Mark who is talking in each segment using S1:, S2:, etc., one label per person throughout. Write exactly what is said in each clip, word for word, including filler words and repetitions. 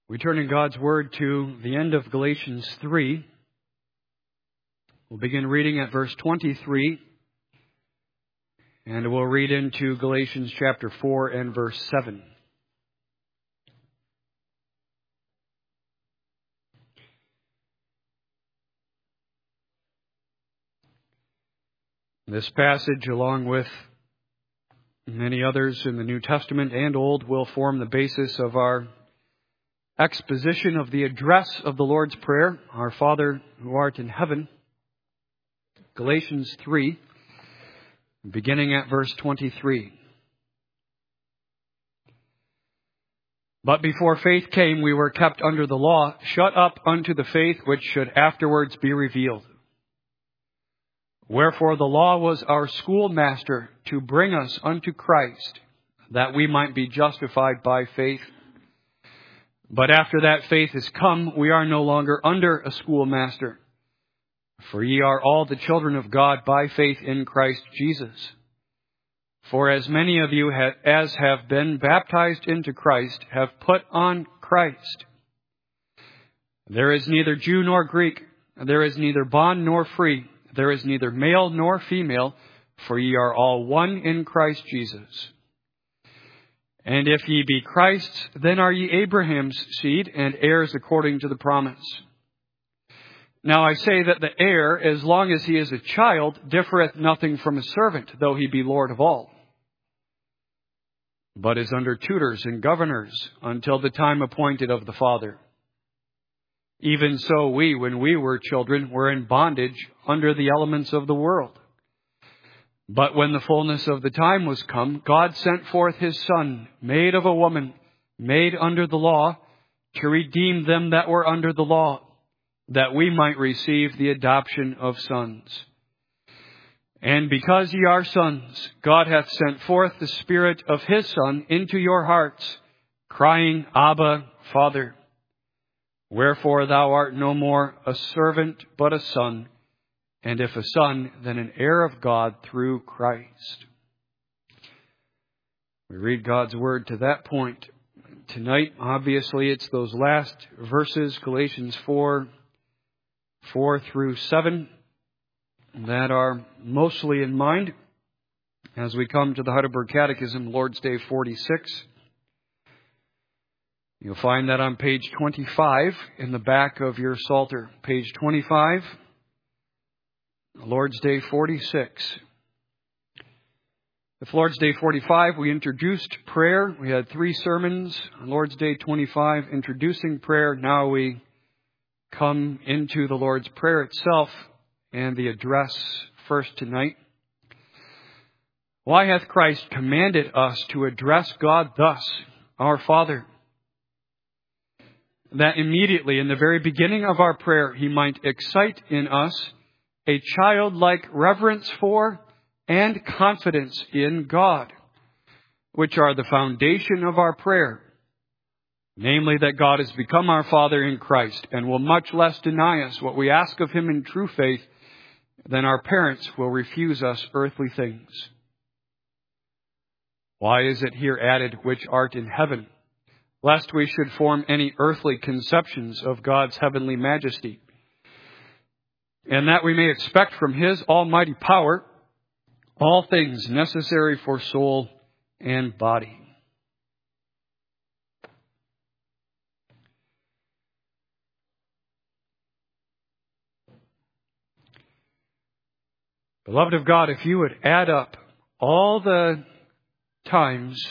S1: We turn in God's Word to the end of Galatians three. We'll begin reading at verse twenty-three, and we'll read into Galatians chapter four and verse seven. This passage, along with many others in the New Testament and Old, will form the basis of our exposition of the address of the Lord's Prayer, Our Father who art in heaven. Galatians three, beginning at verse twenty-three. But before faith came, we were kept under the law, shut up unto the faith which should afterwards be revealed. Wherefore the law was our schoolmaster to bring us unto Christ, that we might be justified by faith. But after that faith is come, we are no longer under a schoolmaster. For ye are all the children of God by faith in Christ Jesus. For as many of you ha- as have been baptized into Christ have put on Christ. There is neither Jew nor Greek, there is neither bond nor free, there is neither male nor female, for ye are all one in Christ Jesus. And if ye be Christ's, then are ye Abraham's seed, and heirs according to the promise. Now I say that the heir, as long as he is a child, differeth nothing from a servant, though he be Lord of all, but is under tutors and governors, until the time appointed of the Father. Even so we, when we were children, were in bondage under the elements of the world. But when the fullness of the time was come, God sent forth His Son, made of a woman, made under the law, to redeem them that were under the law, that we might receive the adoption of sons. And because ye are sons, God hath sent forth the Spirit of His Son into your hearts, crying, Abba, Father. Wherefore thou art no more a servant, but a son. And if a son, then an heir of God through Christ. We read God's Word to that point. Tonight, obviously, it's those last verses, Galatians four, four through seven, that are mostly in mind as we come to the Heidelberg Catechism, Lord's Day forty-six. You'll find that on page twenty-five in the back of your Psalter. Page twenty-five. Lord's Day forty-six. With Lord's Day forty-five, we introduced prayer. We had three sermons on Lord's Day twenty-five introducing prayer. Now we come into the Lord's Prayer itself and the address first tonight. Why hath Christ commanded us to address God thus, Our Father? That immediately in the very beginning of our prayer, He might excite in us a childlike reverence for and confidence in God, which are the foundation of our prayer. Namely, that God has become our Father in Christ and will much less deny us what we ask of Him in true faith than our parents will refuse us earthly things. Why is it here added, which art in heaven? Lest we should form any earthly conceptions of God's heavenly majesty, and that we may expect from His almighty power all things necessary for soul and body. Beloved of God, if you would add up all the times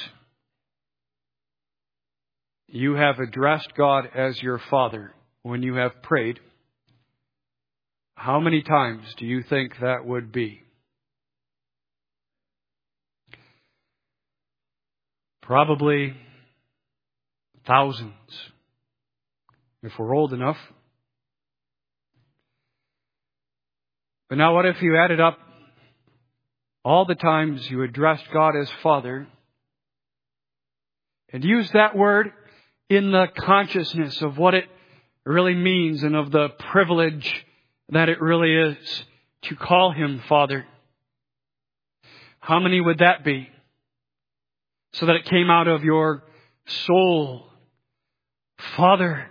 S1: you have addressed God as your Father when you have prayed, how many times do you think that would be? Probably thousands, if we're old enough. But now what if you added up all the times you addressed God as Father and used that word in the consciousness of what it really means and of the privilege that it really is to call Him Father? How many would that be? So that it came out of your soul Father.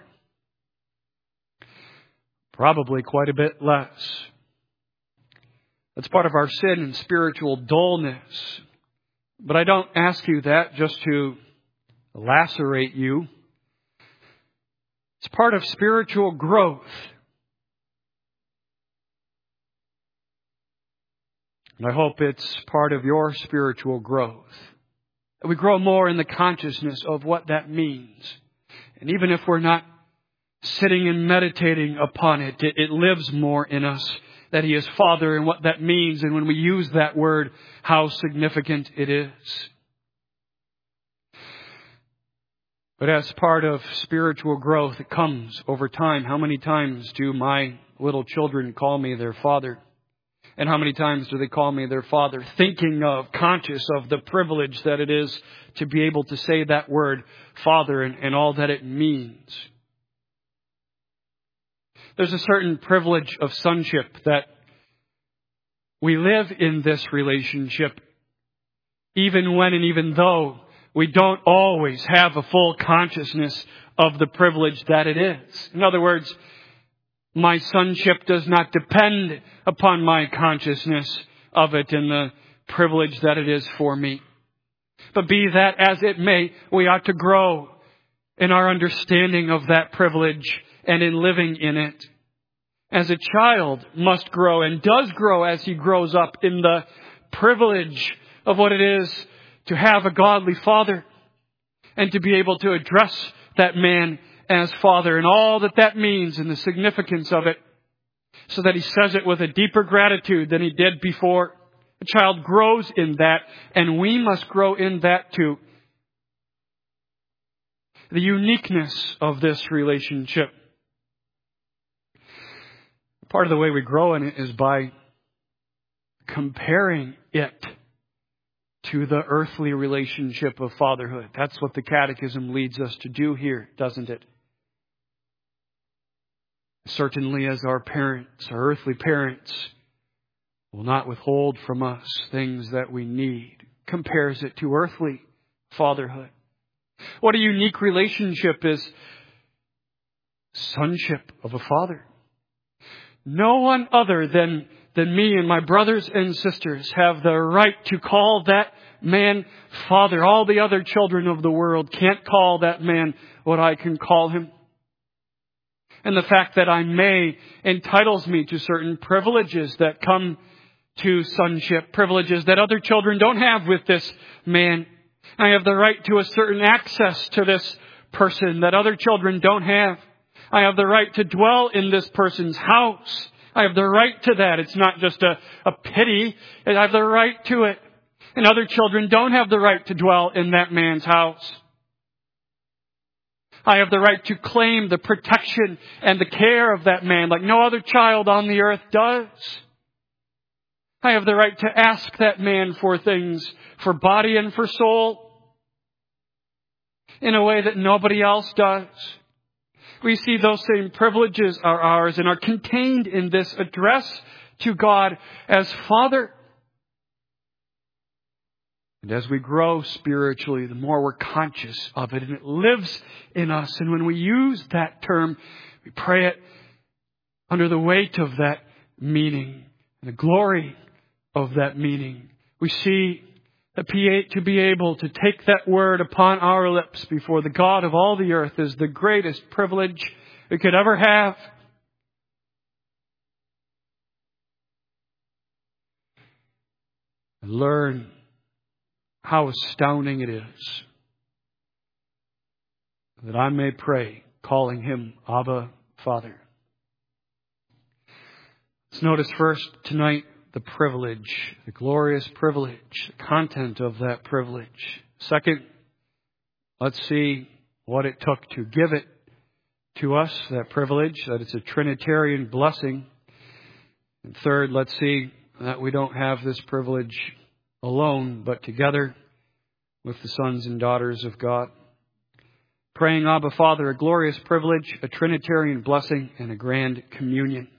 S1: Probably quite a bit less. That's part of our sin and spiritual dullness. But I don't ask you that just to lacerate you. It's part of spiritual growth. And I hope it's part of your spiritual growth. That we grow more in the consciousness of what that means. And even if we're not sitting and meditating upon it, it, it lives more in us that He is Father and what that means. And when we use that word, how significant it is. But as part of spiritual growth, it comes over time. How many times do my little children call me their father? And how many times do they call me their father? Thinking of, conscious of the privilege that it is to be able to say that word, Father, and, and all that it means. There's a certain privilege of sonship that we live in this relationship, even when and even though we don't always have a full consciousness of the privilege that it is. In other words, my sonship does not depend upon my consciousness of it and the privilege that it is for me. But be that as it may, we ought to grow in our understanding of that privilege and in living in it. As a child must grow and does grow as he grows up in the privilege of what it is to have a godly father and to be able to address that man as Father and all that that means and the significance of it, so that he says it with a deeper gratitude than he did before. A child grows in that, and we must grow in that too. The uniqueness of this relationship. Part of the way we grow in it is by comparing it to the earthly relationship of fatherhood. That's what the Catechism leads us to do here, doesn't it? Certainly as our parents, our earthly parents, will not withhold from us things that we need. Compares it to earthly fatherhood. What a unique relationship is sonship of a father. No one other than, than me and my brothers and sisters have the right to call that man Father. All the other children of the world can't call that man what I can call him. And the fact that I may entitles me to certain privileges that come to sonship, privileges that other children don't have with this man. I have the right to a certain access to this person that other children don't have. I have the right to dwell in this person's house. I have the right to that. It's not just a, a pity. I have the right to it. And other children don't have the right to dwell in that man's house. I have the right to claim the protection and the care of that man like no other child on the earth does. I have the right to ask that man for things, for body and for soul, in a way that nobody else does. We see those same privileges are ours and are contained in this address to God as Father. And as we grow spiritually, the more we're conscious of it, and it lives in us. And when we use that term, we pray it under the weight of that meaning, and the glory of that meaning. We see that to be able to take that word upon our lips before the God of all the earth is the greatest privilege we could ever have. And learn how astounding it is that I may pray, calling Him Abba, Father. Let's notice first tonight the privilege, the glorious privilege, the content of that privilege. Second, let's see what it took to give it to us, that privilege, that it's a Trinitarian blessing. And third, let's see that we don't have this privilege alone, but together with the sons and daughters of God. Praying Abba Father, a glorious privilege, a Trinitarian blessing, and a grand communion.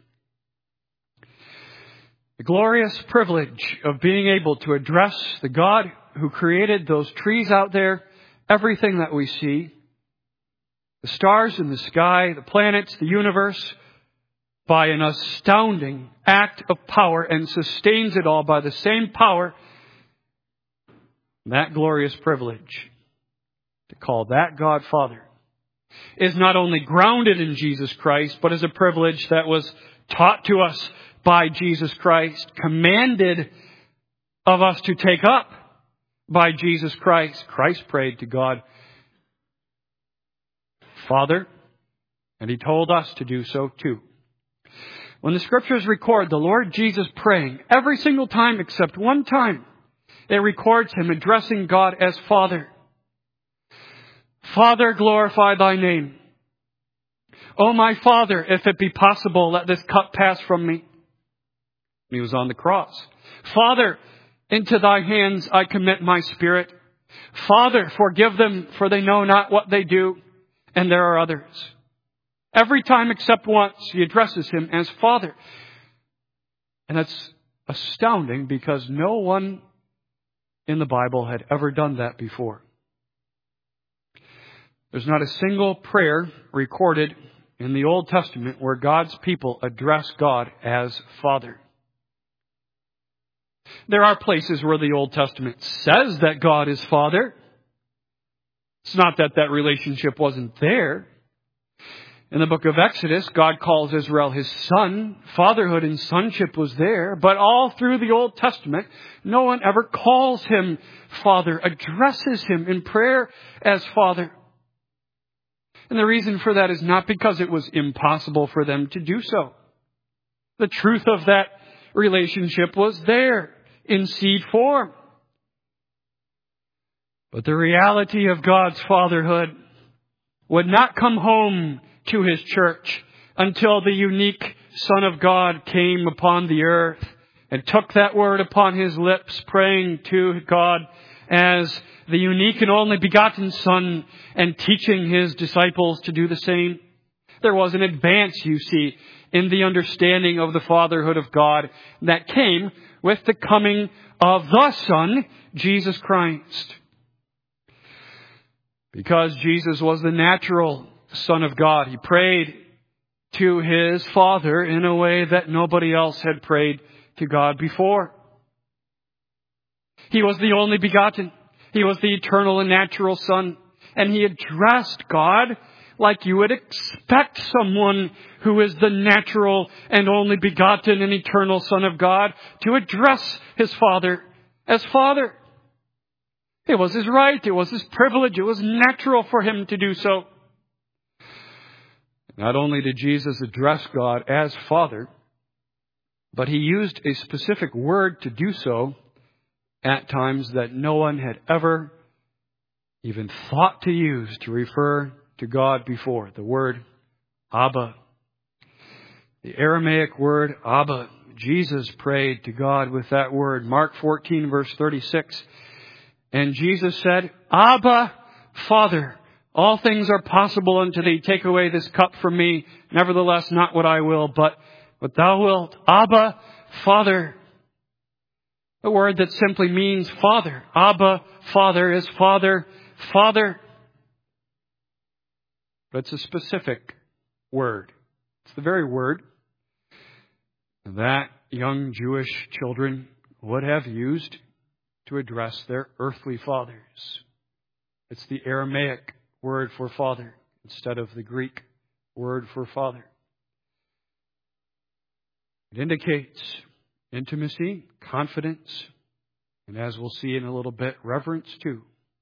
S1: The glorious privilege of being able to address the God who created those trees out there, everything that we see, the stars in the sky, the planets, the universe, by an astounding act of power, and sustains it all by the same power. That glorious privilege to call that God Father is not only grounded in Jesus Christ, but is a privilege that was taught to us by Jesus Christ, commanded of us to take up by Jesus Christ. Christ prayed to God Father, and He told us to do so too. When the Scriptures record the Lord Jesus praying, every single time except one time, it records Him addressing God as Father. Father, glorify Thy name. O my Father, if it be possible, let this cup pass from me. He was on the cross. Father, into Thy hands I commit my spirit. Father, forgive them, for they know not what they do. And there are others. Every time except once, He addresses Him as Father. And that's astounding because no one in the Bible had ever done that before. There's not a single prayer recorded in the Old Testament where God's people address God as Father. There are places where the Old Testament says that God is Father. It's not that that relationship wasn't there. In the book of Exodus, God calls Israel His son. Fatherhood and sonship was there. But all through the Old Testament, no one ever calls Him Father, addresses Him in prayer as Father. And the reason for that is not because it was impossible for them to do so. The truth of that relationship was there in seed form. But the reality of God's fatherhood would not come home to His church until the unique Son of God came upon the earth and took that word upon His lips, praying to God as the unique and only begotten Son and teaching His disciples to do the same. There was an advance, you see, in the understanding of the fatherhood of God that came with the coming of the Son, Jesus Christ. Because Jesus was the natural Son of God, He prayed to His Father in a way that nobody else had prayed to God before. He was the only begotten. He was the eternal and natural Son. And He addressed God like you would expect someone who is the natural and only begotten and eternal Son of God to address His Father as Father. It was His right. It was His privilege. It was natural for Him to do so. Not only did Jesus address God as Father, but He used a specific word to do so at times that no one had ever even thought to use to refer to God before. The word Abba. The Aramaic word Abba. Jesus prayed to God with that word. Mark fourteen, verse thirty-six. And Jesus said, Abba, Father, all things are possible unto Thee. Take away this cup from me. Nevertheless, not what I will, but what Thou wilt. Abba, Father. A word that simply means Father. Abba, Father is Father, Father. But it's a specific word. It's the very word that young Jewish children would have used to address their earthly fathers. It's the Aramaic word for father instead of the Greek word for father. It indicates intimacy, confidence, and as we'll see in a little bit, reverence too.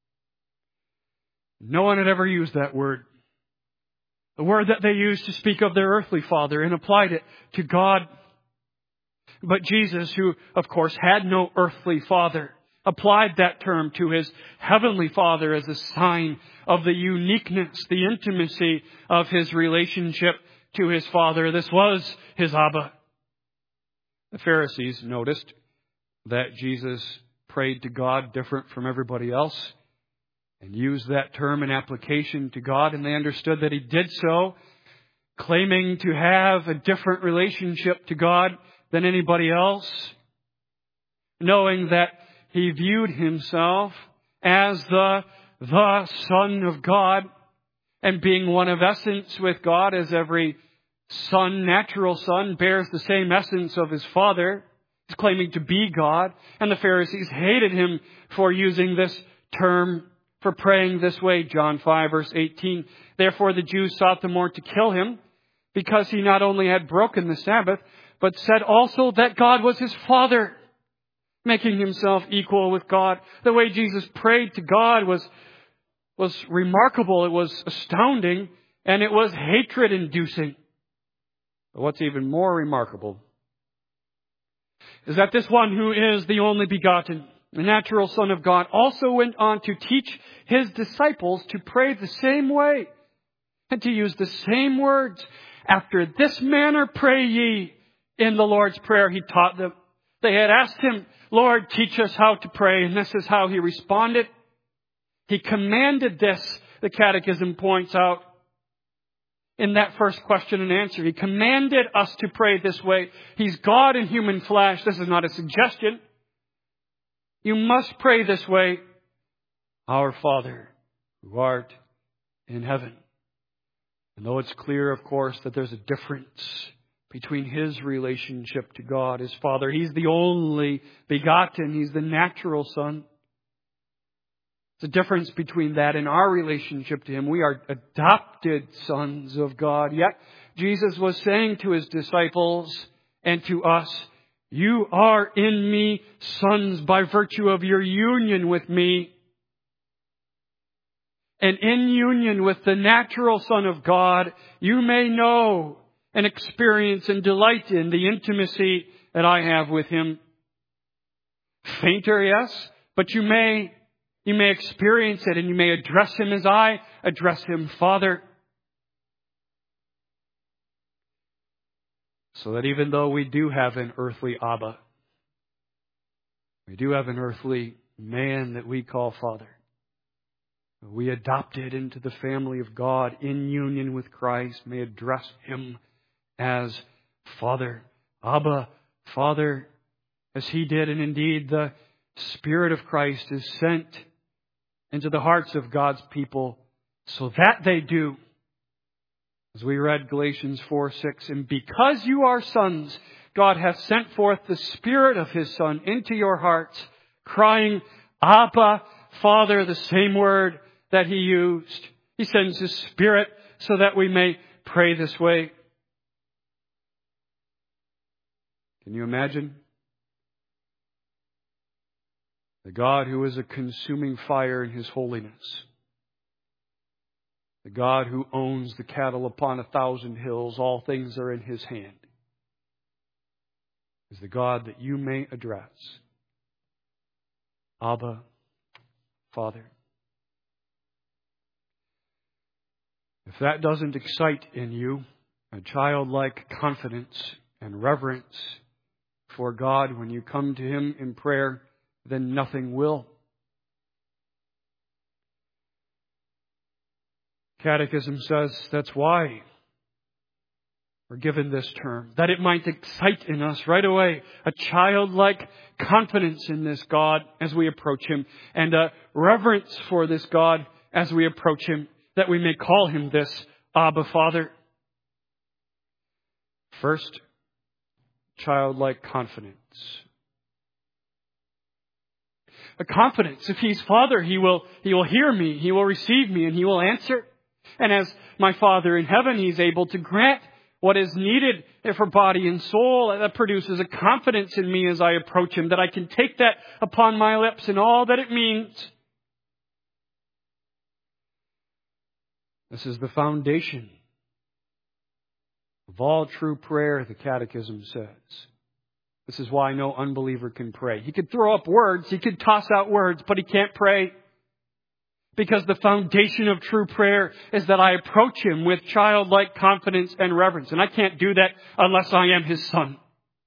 S1: No one had ever used that word. The word that they used to speak of their earthly father and applied it to God. But Jesus, who of course had no earthly father, applied that term to His heavenly Father as a sign of the uniqueness, the intimacy of His relationship to His Father. This was His Abba. The Pharisees noticed that Jesus prayed to God different from everybody else and used that term in application to God, and they understood that He did so, claiming to have a different relationship to God than anybody else, knowing that He viewed Himself as the, the Son of God and being one of essence with God, as every son, natural son, bears the same essence of his Father. He's claiming to be God. And the Pharisees hated him for using this term, for praying this way. John five, verse eighteen. Therefore the Jews sought the more to kill him, because he not only had broken the Sabbath, but said also that God was his Father, making himself equal with God. The way Jesus prayed to God was, was remarkable. It was astounding, and it was hatred-inducing. But what's even more remarkable is that this one who is the only begotten, the natural Son of God, also went on to teach his disciples to pray the same way and to use the same words. After this manner pray ye, in the Lord's Prayer he taught them. They had asked him, Lord, teach us how to pray, and this is how he responded. He commanded this, the Catechism points out, in that first question and answer. He commanded us to pray this way. He's God in human flesh. This is not a suggestion. You must pray this way. Our Father, who art in heaven. And though it's clear, of course, that there's a difference between his relationship to God, his Father. He's the only begotten. He's the natural Son. There's a difference between that and our relationship to him. We are adopted sons of God. Yet Jesus was saying to his disciples and to us, you are in me sons by virtue of your union with me. And in union with the natural Son of God, you may know and experience and delight in the intimacy that I have with him. Fainter, yes, but you may You may experience it, and you may address him as I address him, Father. So that even though we do have an earthly Abba, we do have an earthly man that we call Father, we adopted into the family of God in union with Christ, may address him as Father. Abba, Father, as he did, and indeed the Spirit of Christ is sent into the hearts of God's people so that they do, as we read Galatians four six, and because you are sons, God hath sent forth the Spirit of his Son into your hearts, crying, Abba, Father, the same word that he used. He sends his Spirit so that we may pray this way. Can you imagine? The God who is a consuming fire in his holiness. The God who owns the cattle upon a thousand hills. All things are in his hand. Is the God that you may address. Abba, Father. If that doesn't excite in you a childlike confidence and reverence for God when you come to him in prayer, then nothing will. Catechism says that's why we're given this term, that it might excite in us right away a childlike confidence in this God as we approach him, and a reverence for this God as we approach him, that we may call him this Abba, Father. First, childlike confidence. A confidence. If he's Father, he will, he will hear me, he will receive me, and he will answer. And as my Father in heaven, he's able to grant what is needed for body and soul. That produces a confidence in me as I approach him, that I can take that upon my lips and all that it means. This is the foundation of all true prayer, the Catechism says. This is why no unbeliever can pray. He could throw up words, he could toss out words, but he can't pray. Because the foundation of true prayer is that I approach him with childlike confidence and reverence. And I can't do that unless I am his son.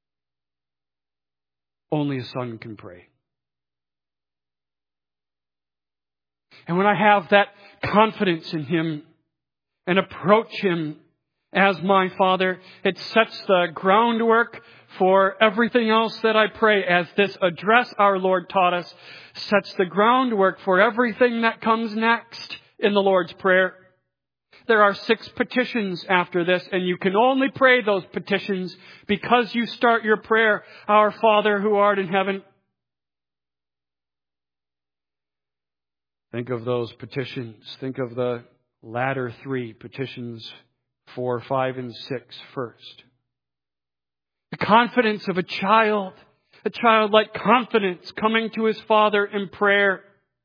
S1: Only a son can pray. And when I have that confidence in him and approach him as my Father, it sets the groundwork for everything else that I pray, as this address our Lord taught us sets the groundwork for everything that comes next in the Lord's Prayer. there are six petitions after this, and you can only pray those petitions because you start your prayer, Our Father who art in heaven. Think of those petitions. Think of the latter three, petitions four, five, and six first. The confidence of a child, a childlike confidence coming to his Father in prayer.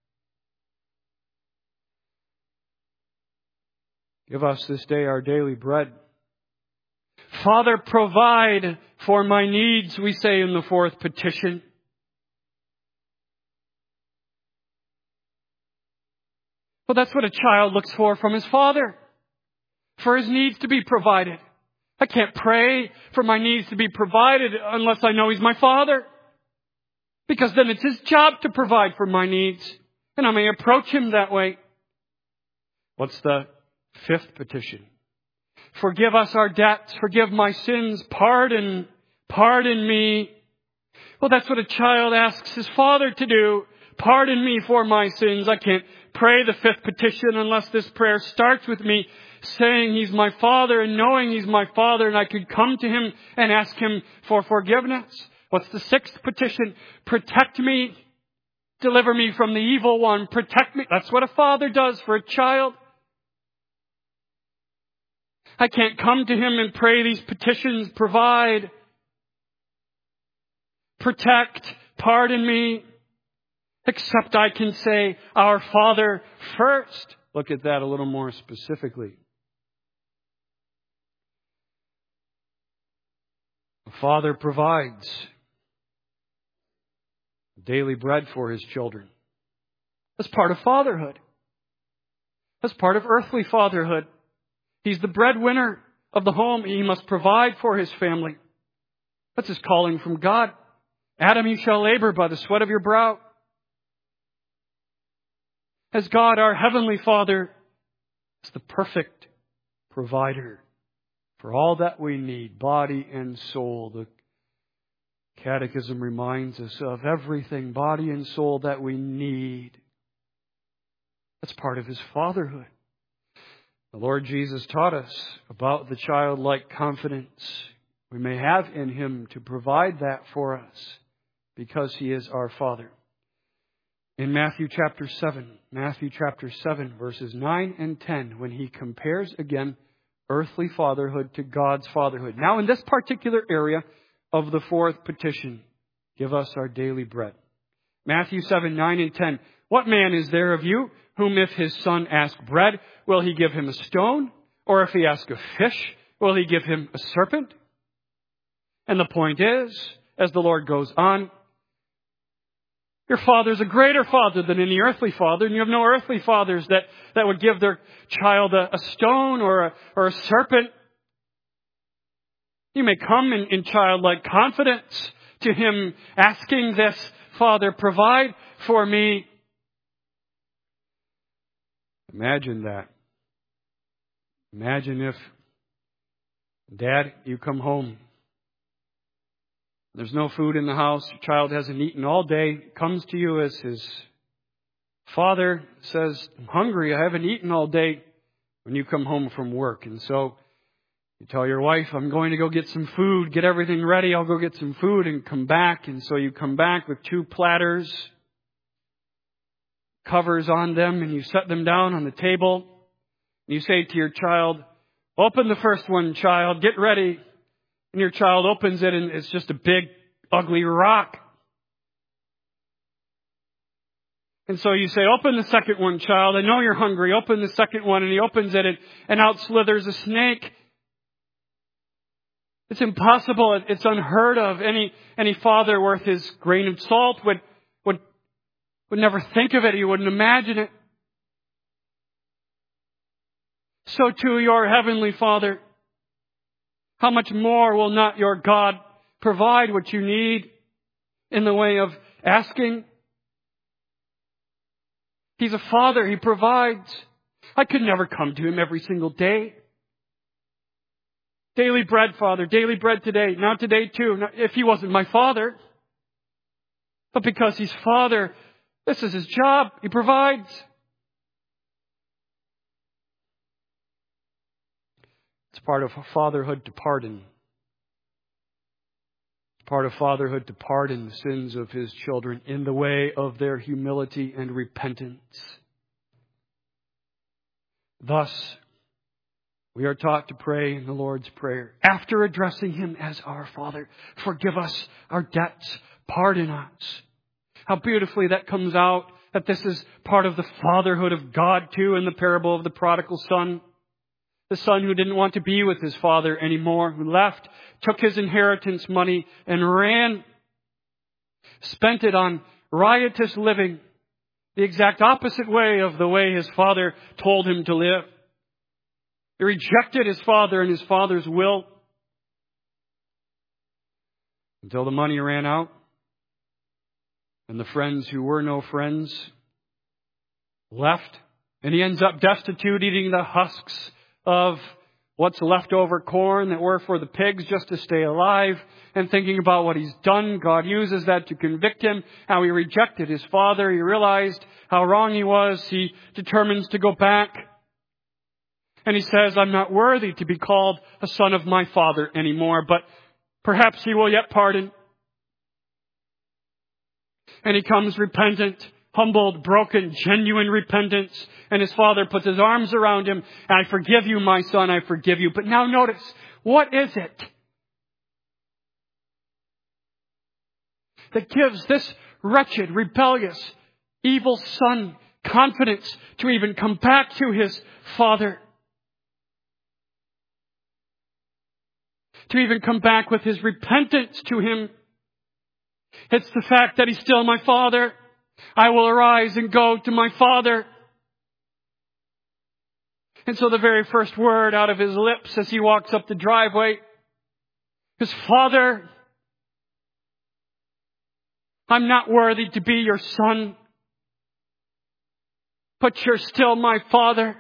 S1: Give us this day our daily bread. Father, provide for my needs, we say in the fourth petition. Well, that's what a child looks for from his father, for his needs to be provided. I can't pray for my needs to be provided unless I know He's my Father, because then it's His job to provide for my needs, and I may approach Him that way. What's the fifth petition? Forgive us our debts, forgive my sins, pardon, pardon me. Well, that's what a child asks his father to do. Pardon me for my sins. I can't pray the fifth petition unless this prayer starts with me saying He's my Father and knowing He's my Father, and I could come to Him and ask Him for forgiveness. What's the sixth petition? Protect me. Deliver me from the evil one. Protect me. That's what a father does for a child. I can't come to Him and pray these petitions. Provide, protect, pardon me, except I can say, Our Father first. Look at that a little more specifically. A father provides daily bread for his children. That's part of fatherhood. That's part of earthly fatherhood. He's the breadwinner of the home. He must provide for his family. That's his calling from God. Adam, you shall labor by the sweat of your brow. As God, our Heavenly Father, is the perfect provider for all that we need, body and soul. The Catechism reminds us of everything, body and soul, that we need. That's part of His fatherhood. The Lord Jesus taught us about the childlike confidence we may have in Him to provide that for us because He is our Father. In Matthew chapter seven, Matthew chapter seven, verses nine and ten, when He compares again earthly fatherhood to God's fatherhood. Now in this particular area of the fourth petition, give us our daily bread. Matthew seven, nine and ten. What man is there of you whom if his son ask bread, will he give him a stone? Or if he ask a fish, will he give him a serpent? And the point is, as the Lord goes on, your Father is a greater Father than any earthly father, and you have no earthly fathers that, that would give their child a, a stone or a, or a serpent. You may come in, in childlike confidence to Him, asking this, Father, provide for me. Imagine that. Imagine if, Dad, you come home. There's no food in the house. Your child hasn't eaten all day. Comes to you as his father says, I'm hungry. I haven't eaten all day, when you come home from work. And so you tell your wife, I'm going to go get some food. Get everything ready. I'll go get some food and come back. And so you come back with two platters, covers on them, and you set them down on the table. And you say to your child, open the first one, child. Get ready. And your child opens it and it's just a big, ugly rock. And so you say, open the second one, child. I know you're hungry. Open the second one. And he opens it and, and out slithers a snake. It's impossible. It's unheard of. Any, any father worth his grain of salt would, would, would never think of it. He wouldn't imagine it. So too your Heavenly Father, how much more will not your God provide what you need in the way of asking? He's a Father. He provides. I could never come to Him every single day. Daily bread, Father. Daily bread today. Not today too. Not if He wasn't my Father. But because He's Father, this is His job. He provides. It's part of fatherhood to pardon. It's part of fatherhood to pardon the sins of his children in the way of their humility and repentance. Thus, we are taught to pray in the Lord's Prayer. After addressing Him as our Father, forgive us our debts, pardon us. How beautifully that comes out, that this is part of the fatherhood of God too in the parable of the prodigal son. The son who didn't want to be with his father anymore, who left, took his inheritance money and ran, spent it on riotous living, the exact opposite way of the way his father told him to live. He rejected his father and his father's will until the money ran out. And the friends who were no friends left. And he ends up destitute, eating the husks of what's left over corn that were for the pigs just to stay alive. And thinking about what he's done, God uses that to convict him. How he rejected his father. He realized how wrong he was. He determines to go back. And he says, I'm not worthy to be called a son of my father anymore, but perhaps he will yet pardon. And he comes repentant, humbled, broken, genuine repentance. And his father puts his arms around him. I forgive you, my son, I forgive you. But now notice, what is it that gives this wretched, rebellious, evil son confidence to even come back to his father? To even come back with his repentance to him. It's the fact that he's still my father. I will arise and go to my father. And so the very first word out of his lips as he walks up the driveway is, Father, I'm not worthy to be your son, but you're still my father.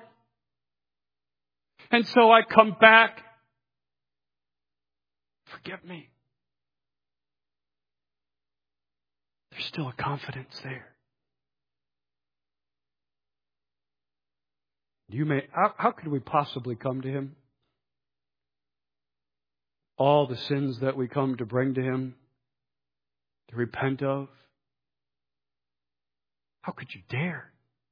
S1: And so I come back. Forgive me. There's still a confidence there. You may, how, how could we possibly come to Him? All the sins that we come to bring to Him, to repent of. How could you dare?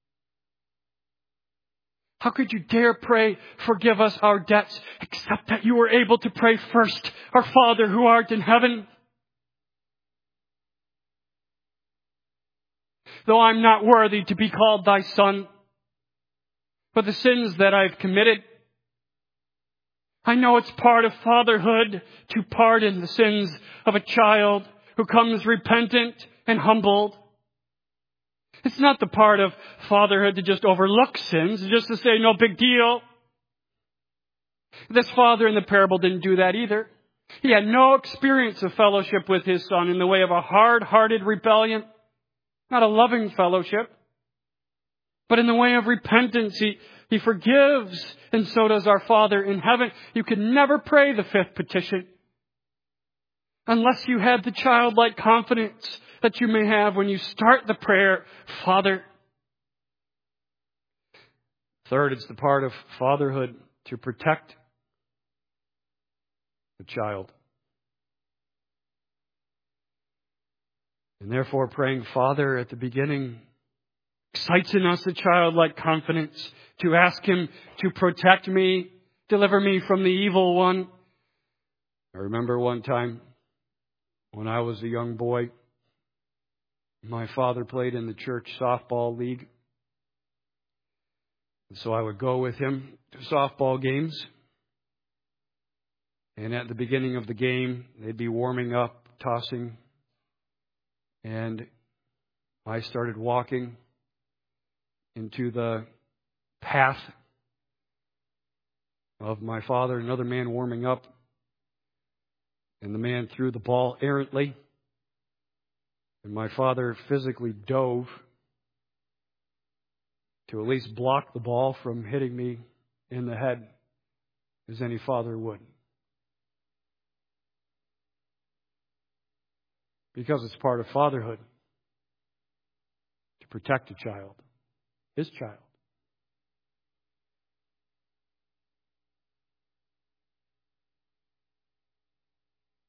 S1: How could you dare pray, forgive us our debts, except that you were able to pray first, our Father who art in heaven? Though I'm not worthy to be called thy son, for the sins that I've committed, I know it's part of fatherhood to pardon the sins of a child who comes repentant and humbled. It's not the part of fatherhood to just overlook sins, just to say no big deal. This father in the parable didn't do that either. He had no experience of fellowship with his son in the way of a hard-hearted rebellion. Not a loving fellowship, but in the way of repentance, he, he forgives, and so does our Father in heaven. You can never pray the fifth petition unless you have the childlike confidence that you may have when you start the prayer, Father. Third, it's the part of fatherhood to protect the child. And therefore, praying Father at the beginning excites in us a childlike confidence to ask Him to protect me, deliver me from the evil one. I remember one time when I was a young boy, my father played in the church softball league. And so I would go with him to softball games. And at the beginning of the game, they'd be warming up, tossing. And I started walking into the path of my father, another man warming up. And the man threw the ball errantly. And my father physically dove to at least block the ball from hitting me in the head, as any father would. Because it's part of fatherhood to protect a child, his child.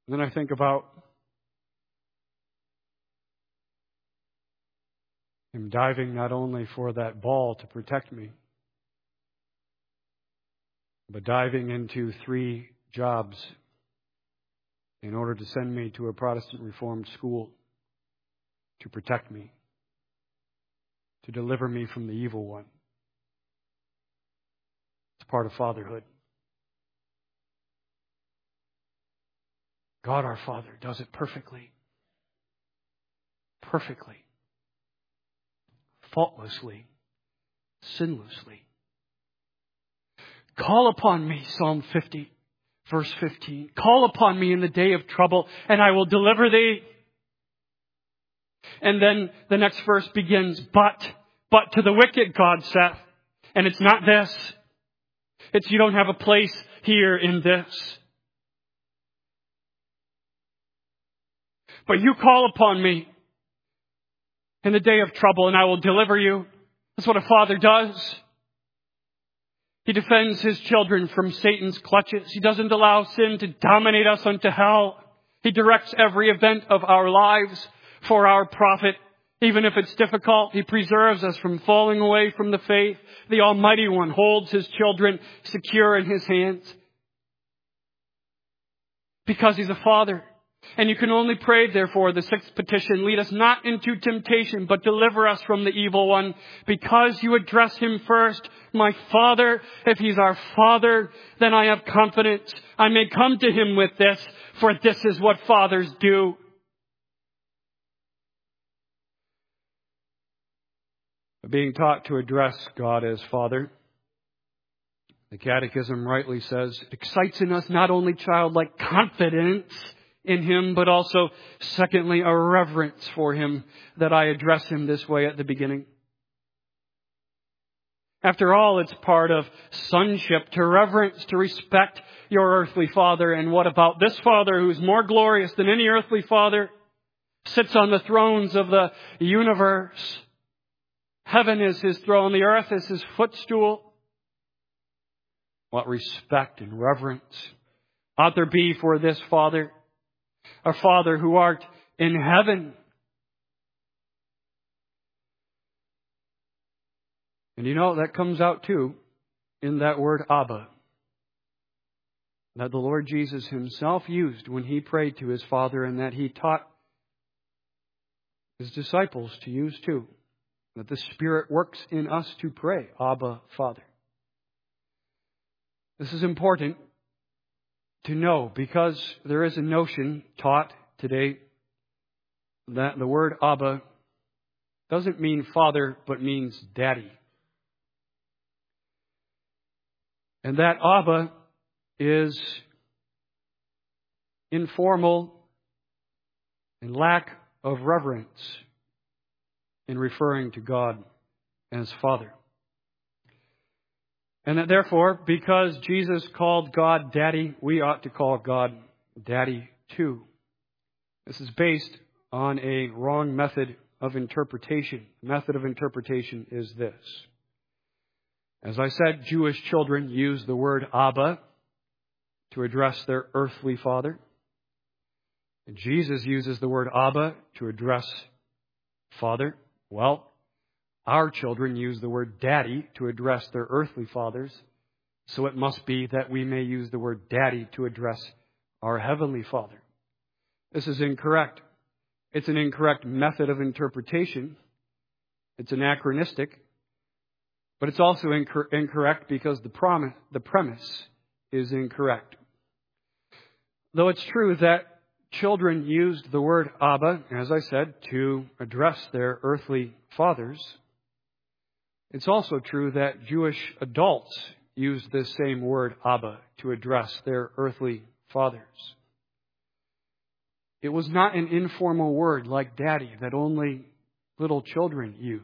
S1: And then I think about him diving not only for that ball to protect me, but diving into three jobs in order to send me to a Protestant Reformed school to protect me, to deliver me from the evil one. It's part of fatherhood. God our Father does it perfectly. Perfectly. Faultlessly. Sinlessly. Call upon me, Psalm fifty, verse fifteen. Call upon me in the day of trouble, and I will deliver thee. And then the next verse begins, but, but to the wicked, God saith. And it's not this. It's you don't have a place here in this. But you call upon me in the day of trouble, and I will deliver you. That's what a father does. He defends his children from Satan's clutches. He doesn't allow sin to dominate us unto hell. He directs every event of our lives for our profit. Even if it's difficult, He preserves us from falling away from the faith. The Almighty One holds His children secure in His hands. Because He's a Father. And you can only pray, therefore, the sixth petition, lead us not into temptation, but deliver us from the evil one. Because you address Him first, my Father. If He's our Father, then I have confidence. I may come to Him with this, for this is what fathers do. Being taught to address God as Father, the Catechism rightly says, excites in us not only childlike confidence in Him, but also, secondly, a reverence for Him, that I address Him this way at the beginning. After all, it's part of sonship to reverence, to respect your earthly father. And what about this Father who's more glorious than any earthly father, sits on the thrones of the universe? Heaven is His throne, the earth is His footstool. What respect and reverence ought there be for this Father? Our Father who art in heaven. And you know, that comes out too in that word Abba, that the Lord Jesus Himself used when He prayed to His Father, and that He taught His disciples to use too. That the Spirit works in us to pray, Abba, Father. This is important to know, because there is a notion taught today that the word Abba doesn't mean father, but means daddy. And that Abba is informal and lack of reverence in referring to God as Father. And that therefore, because Jesus called God Daddy, we ought to call God Daddy too. This is based on a wrong method of interpretation. The method of interpretation is this. As I said, Jewish children use the word Abba to address their earthly father. And Jesus uses the word Abba to address Father. Well, our children use the word Daddy to address their earthly fathers. So it must be that we may use the word Daddy to address our Heavenly Father. This is incorrect. It's an incorrect method of interpretation. It's anachronistic. But it's also incor- incorrect because the, prom- the premise is incorrect. Though it's true that children used the word Abba, as I said, to address their earthly fathers, it's also true that Jewish adults used this same word Abba to address their earthly fathers. It was not an informal word like daddy that only little children use.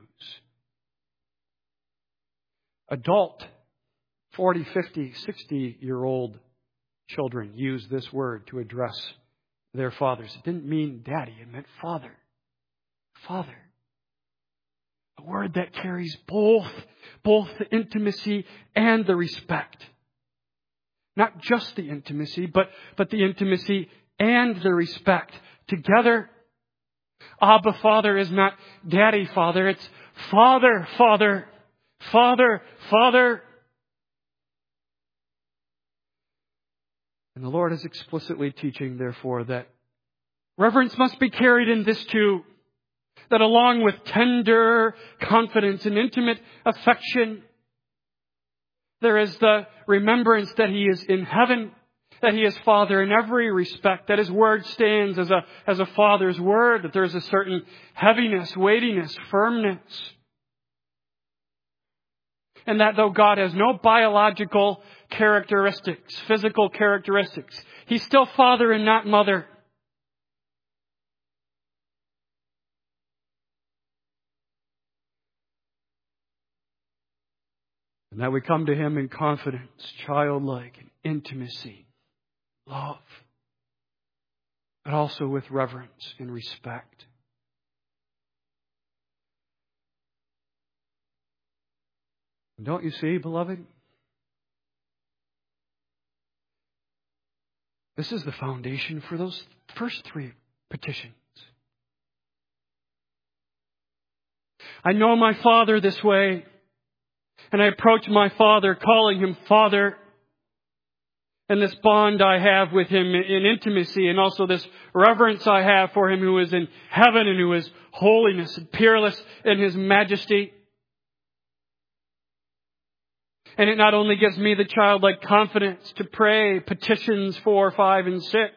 S1: Adult, forty, fifty, sixty-year-old children use this word to address their fathers. It didn't mean daddy, it meant father. Father. A word that carries both, both the intimacy and the respect. Not just the intimacy, but, but the intimacy and the respect together. Abba Father is not Daddy Father. It's Father, Father, Father, Father. And the Lord is explicitly teaching, therefore, that reverence must be carried in this too. That along with tender confidence and intimate affection, there is the remembrance that He is in heaven, that He is Father in every respect, that His word stands as a, as a Father's word, that there is a certain heaviness, weightiness, firmness. And that though God has no biological characteristics, physical characteristics, He's still Father and not Mother. And that we come to Him in confidence, childlike, in intimacy, love, but also with reverence and respect. And don't you see, beloved? This is the foundation for those first three petitions. I know my Father this way, and I approach my Father, calling Him Father. And this bond I have with Him in intimacy, and also this reverence I have for Him who is in heaven and who is holiness and peerless in His majesty. And it not only gives me the childlike confidence to pray petitions four, five, and six,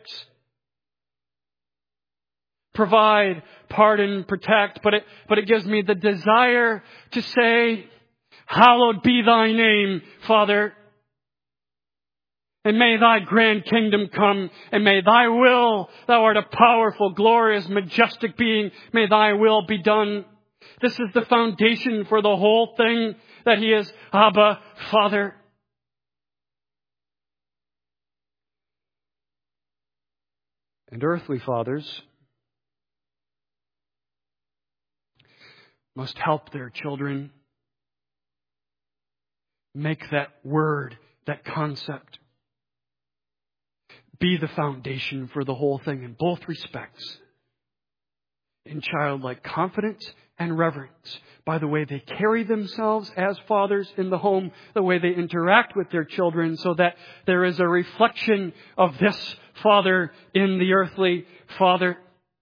S1: provide, pardon, protect, but it, but it gives me the desire to say, hallowed be Thy name, Father. And may Thy grand kingdom come, and may Thy will, Thou art a powerful, glorious, majestic being, may Thy will be done. This is the foundation for the whole thing, that He is Abba, Father. And earthly fathers must help their children make that word, that concept, be the foundation for the whole thing in both respects. In childlike confidence and reverence, by the way they carry themselves as fathers in the home, the way they interact with their children, so that there is a reflection of this Father in the earthly Father.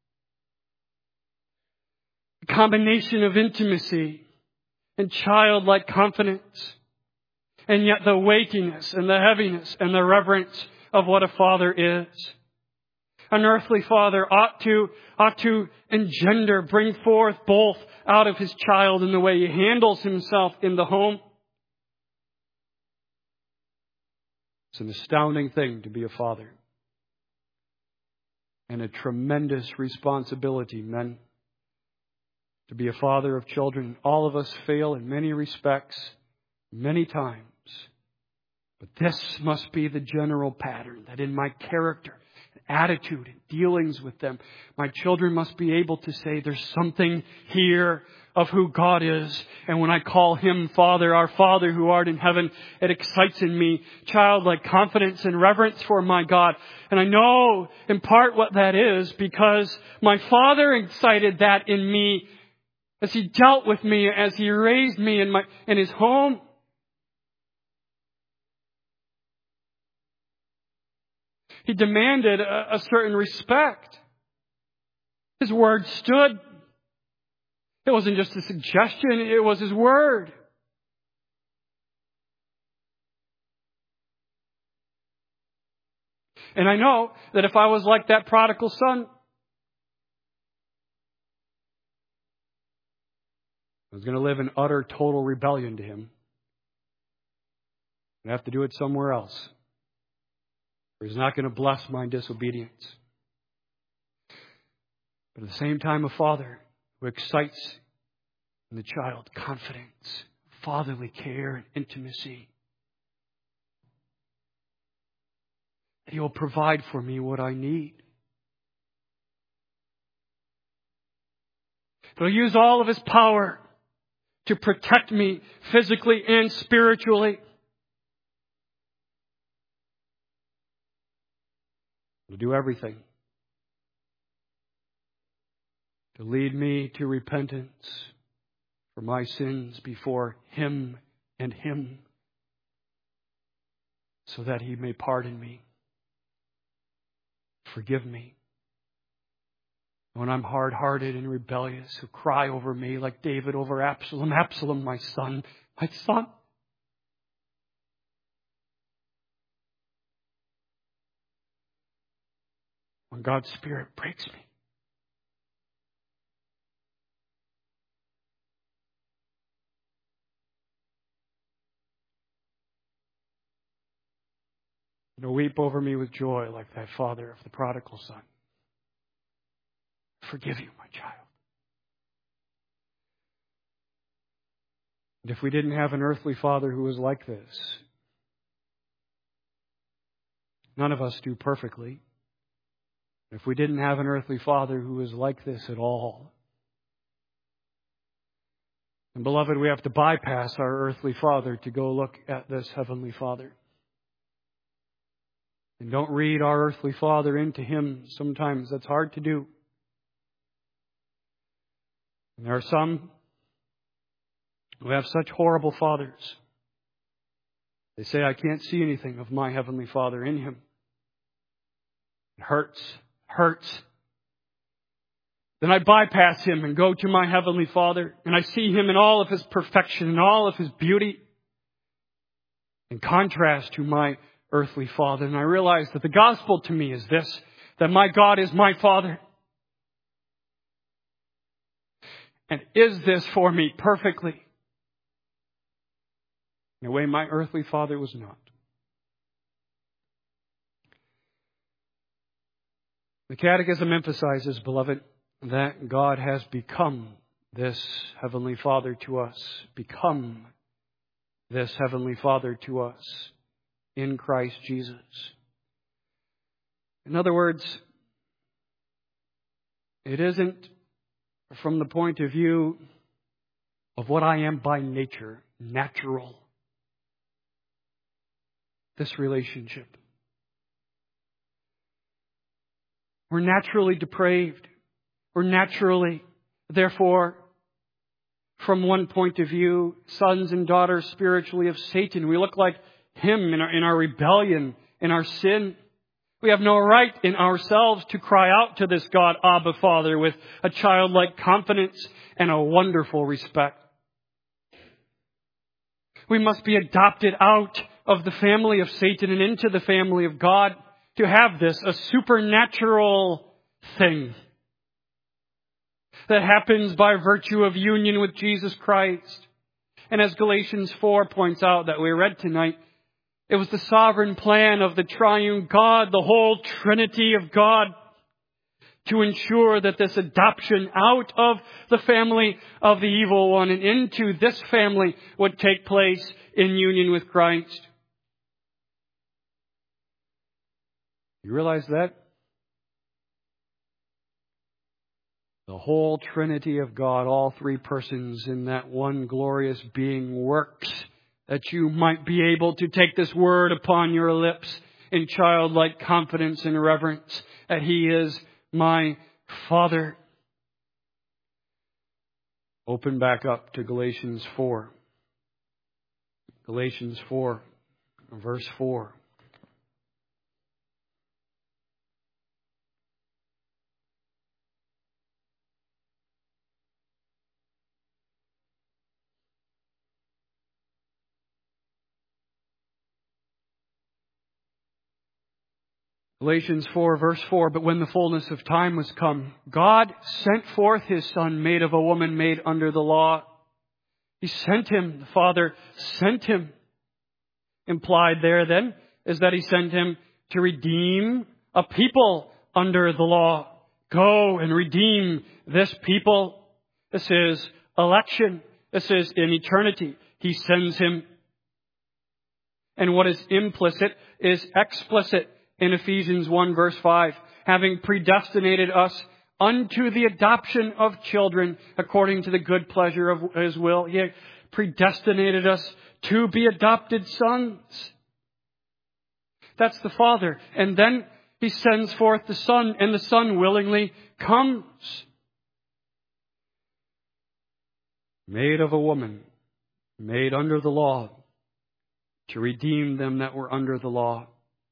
S1: A combination of intimacy and childlike confidence, and yet the weightiness and the heaviness and the reverence of what a father is. An earthly father ought to, ought to engender, bring forth both out of his child in the way he handles himself in the home. It's an astounding thing to be a father. And a tremendous responsibility, men. To be a father of children. All of us fail in many respects, many times. But this must be the general pattern, that in my character, attitude, and dealings with them, my children must be able to say, there's something here of who God is. And when I call Him Father, our Father who art in heaven, it excites in me childlike confidence and reverence for my God. And I know in part what that is because my Father excited that in me as He dealt with me, as He raised me in my in His home. He demanded a, a certain respect. His word stood. It wasn't just a suggestion, it was His word. And I know that if I was like that prodigal son, I was going to live in utter, total rebellion to Him. I'd have to do it somewhere else. Or He's not going to bless my disobedience. But at the same time, a father who excites in the child confidence, fatherly care and intimacy. That He will provide for me what I need. That He'll use all of His power to protect me physically and spiritually. To do everything to lead me to repentance for my sins before Him and Him, so that He may pardon me, forgive me. When I'm hard-hearted and rebellious, who cry over me like David over Absalom, Absalom, my son, my son. When God's Spirit breaks me, and weep over me with joy like that father of the prodigal son. Forgive you, my child. And if we didn't have an earthly father who was like this, none of us do perfectly. If we didn't have an earthly father who was like this at all, and beloved, we have to bypass our earthly father to go look at this heavenly Father. And don't read our earthly father into Him. Sometimes that's hard to do. And there are some who have such horrible fathers. They say, I can't see anything of my heavenly Father in Him. It hurts, hurts. Then I bypass Him and go to my heavenly Father, and I see Him in all of His perfection and all of His beauty, in contrast to my earthly father. And I realize that the gospel to me is this, that my God is my Father. And is this for me perfectly? In a way my earthly father was not. The Catechism emphasizes, beloved, that God has become this heavenly Father to us, become this heavenly Father to us in Christ Jesus. In other words, it isn't from the point of view of what I am by nature, natural, this relationship. We're naturally depraved. We're naturally, therefore, from one point of view, sons and daughters spiritually of Satan. We look like him in our, in our rebellion, in our sin. We have no right in ourselves to cry out to this God, Abba, Father, with a childlike confidence and a wonderful respect. We must be adopted out of the family of Satan and into the family of God to have this, a supernatural thing that happens by virtue of union with Jesus Christ. And as Galatians four points out that we read tonight, it was the sovereign plan of the triune God, the whole Trinity of God, to ensure that this adoption out of the family of the evil one and into this family would take place in union with Christ. You realize that? The whole Trinity of God, all three persons in that one glorious being, works that you might be able to take this word upon your lips in childlike confidence and reverence that He is my Father. Open back up to Galatians four. Galatians four, verse four. Galatians four, verse four, but when the fullness of time was come, God sent forth His Son, made of a woman, made under the law. He sent Him, the Father sent Him. Implied there then is that He sent Him to redeem a people under the law. Go and redeem this people. This is election. This is in eternity. He sends Him. And what is implicit is explicit. In Ephesians one verse five, having predestinated us unto the adoption of children according to the good pleasure of His will. He predestinated us to be adopted sons. That's the Father. And then He sends forth the Son, and the Son willingly comes. made of a woman, made under the law, to redeem them that were under the law,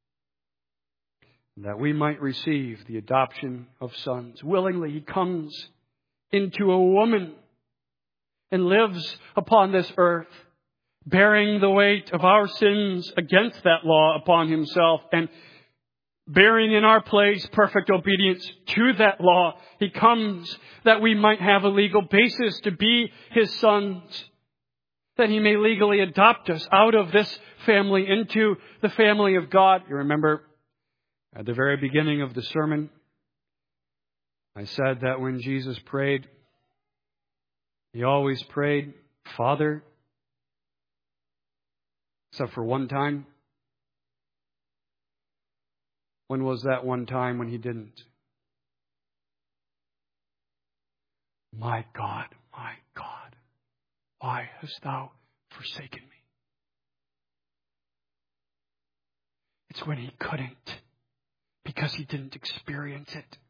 S1: that we might receive the adoption of sons. Willingly He comes into a woman and lives upon this earth, bearing the weight of our sins against that law upon Himself, and bearing in our place perfect obedience to that law. He comes that we might have a legal basis to be His sons, that He may legally adopt us out of this family into the family of God. You remember at the very beginning of the sermon, I said that when Jesus prayed, He always prayed, Father, except for one time. When was that one time when He didn't? My God, my God, why hast Thou forsaken me? It's when He couldn't, because He didn't experience it.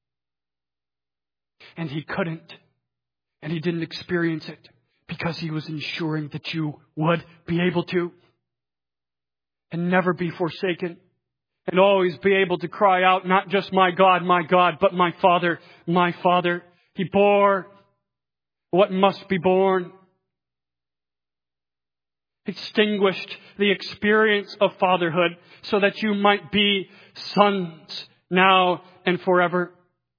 S1: And He couldn't, and He didn't experience it, because He was ensuring that you would be able to, and never be forsaken. And always be able to cry out, not just my God, my God, but my Father, my Father. He bore what must be borne. Extinguished the experience of fatherhood so that you might be sons now and forever.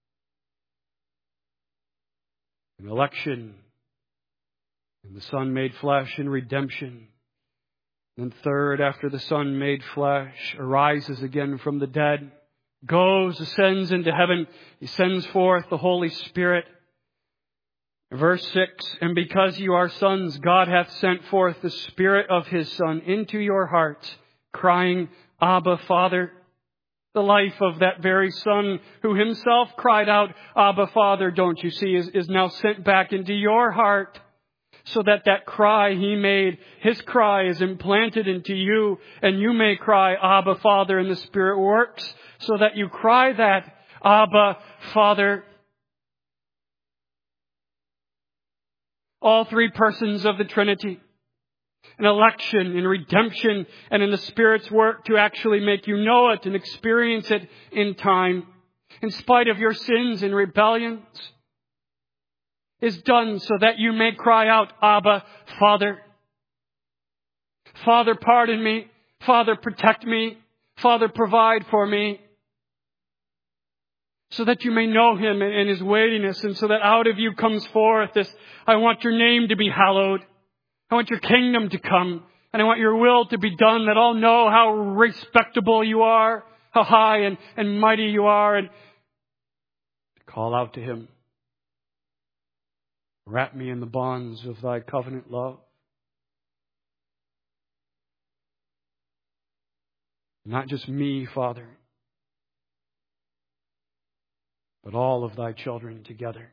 S1: An election, and the Son made flesh in redemption. And third, after the Son made flesh, arises again from the dead, goes, ascends into heaven. He sends forth the Holy Spirit. Verse six, and because you are sons, God hath sent forth the Spirit of His Son into your hearts, crying, Abba, Father. The life of that very Son who Himself cried out, Abba, Father, don't you see, is, is now sent back into your heart. So that that cry He made, His cry is implanted into you, and you may cry, Abba, Father, and the Spirit works so that you cry that, Abba, Father. All three persons of the Trinity, an election, in redemption, and in the Spirit's work to actually make you know it and experience it in time, in spite of your sins and rebellions, is done so that you may cry out, Abba, Father. Father, pardon me. Father, protect me. Father, provide for me. So that you may know Him in His weightiness, and so that out of you comes forth this, I want your name to be hallowed. I want your kingdom to come. And I want your will to be done, that all know how respectable you are, how high and, and mighty you are, and call out to Him. Wrap me in the bonds of Thy covenant love. Not just me, Father, but all of Thy children together.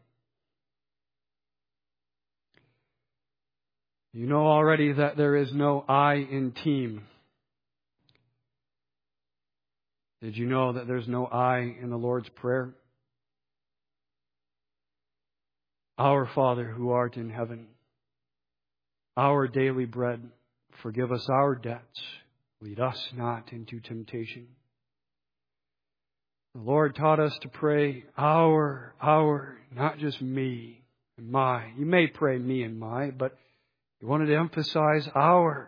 S1: You know already that there is no I in team. Did you know that there's no I in the Lord's Prayer? Our Father who art in heaven, our daily bread, forgive us our debts. Lead us not into temptation. The Lord taught us to pray our, our, not just me and my. You may pray me and my, but He wanted to emphasize our.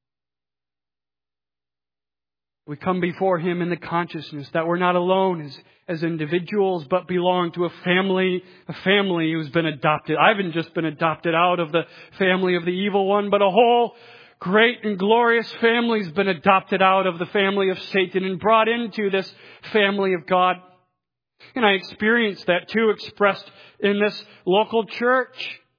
S1: We come before Him in the consciousness that we're not alone as, as individuals, but belong to a family, a family who's been adopted. I haven't just been adopted out of the family of the evil one, but a whole great and glorious family has been adopted out of the family of Satan and brought into this family of God. And I experienced that too, expressed in this local church.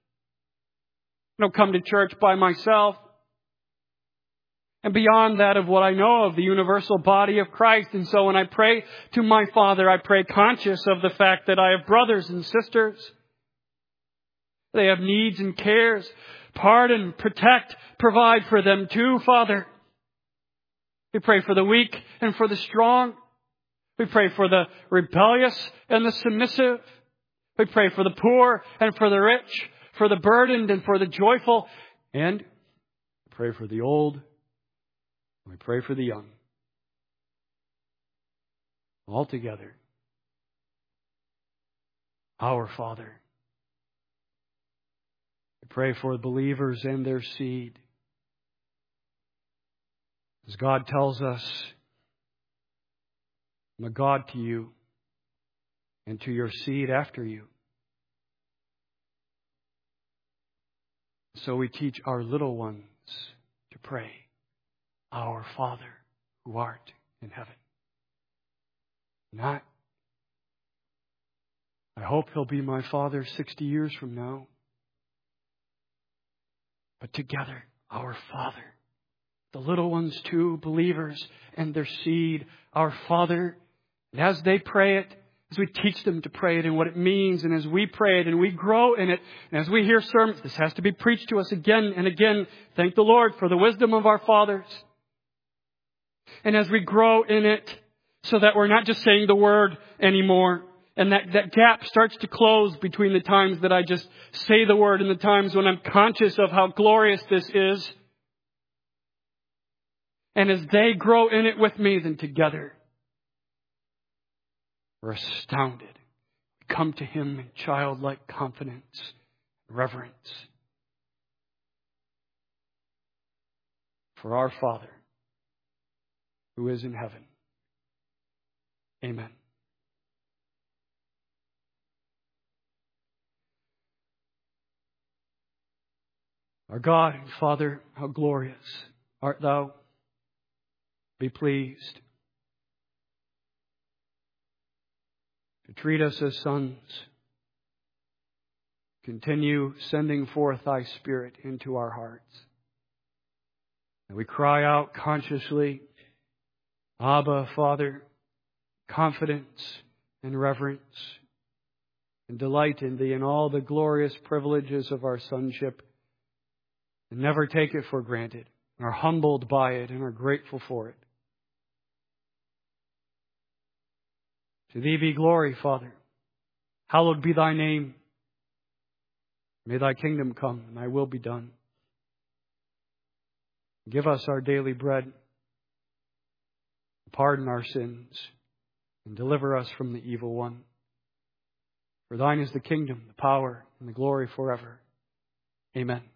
S1: I don't come to church by myself. And beyond that of what I know of the universal body of Christ. And so when I pray to my Father, I pray conscious of the fact that I have brothers and sisters. They have needs and cares. Pardon, protect, provide for them too, Father. We pray for the weak and for the strong. We pray for the rebellious and the submissive. We pray for the poor and for the rich. for the burdened and for the joyful. And we pray for the old. And we pray for the young. All together. Our Father. We pray for believers and their seed. As God tells us, I'm a God to you and to your seed after you. So we teach our little ones to pray, Our Father who art in heaven. Not, I hope he'll be my father sixty years from now. But together, our Father. The little ones too, believers and their seed, our Father. And as they pray it, as we teach them to pray it and what it means, and as we pray it and we grow in it, and as we hear sermons, this has to be preached to us again and again. Thank the Lord for the wisdom of our fathers. And as we grow in it, so that we're not just saying the word anymore, and that, that gap starts to close between the times that I just say the word and the times when I'm conscious of how glorious this is. And as they grow in it with me, then together we're astounded. We come to Him in childlike confidence, reverence. For our Father, who is in heaven. Amen. Our God and Father, how glorious art Thou. Be pleased to treat us as sons. Continue sending forth Thy Spirit into our hearts. And we cry out consciously, Abba, Father, confidence and reverence and delight in Thee and all the glorious privileges of our sonship, and never take it for granted, and are humbled by it and are grateful for it. To Thee be glory, Father. Hallowed be Thy name. May Thy kingdom come and Thy will be done. Give us our daily bread. Pardon our sins and deliver us from the evil one. For Thine is the kingdom, the power, and the glory forever. Amen.